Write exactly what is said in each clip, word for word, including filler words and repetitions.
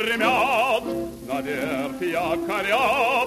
гремят, наверх якоря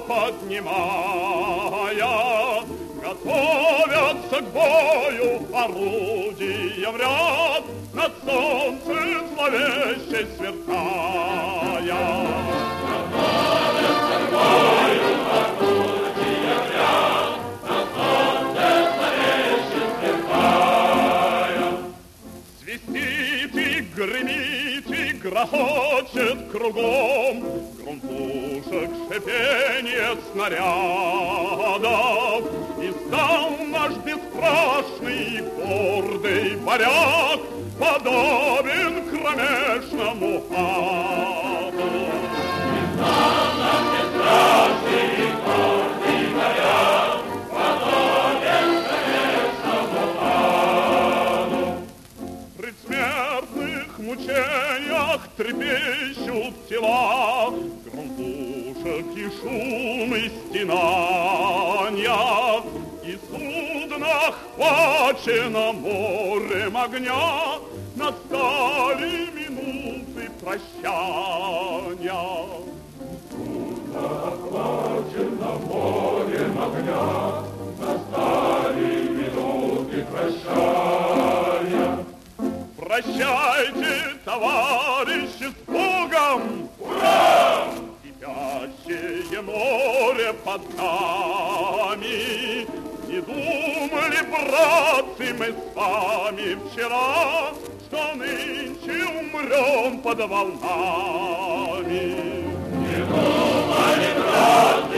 поднимая, готовятся к бою орудия в ряд, над солнцем зловеще сверкая. Готовятся к бою орудия в ряд, над солнцем зловеще сверкая. Свистит и гремит и грохочет кругом гром пушек, шипенье снарядов. И стал наш бесстрашный и гордый варяг подобен кромешному аду. И стал наш бесстрашный и гордый варяг подобен кромешному аду. При смертных мучениях трепещут тела, гром пушек и шум и стенанья, и судно охвачено морем огня, настали минуты прощания. Судно охвачено морем огня, настали минуты прощания. Прощайте, товарищи, с Богом! Ура! Кипящее море под нами. Не думали, братцы, мы с вами вчера, что нынче умрем под волнами. Не думали, братцы,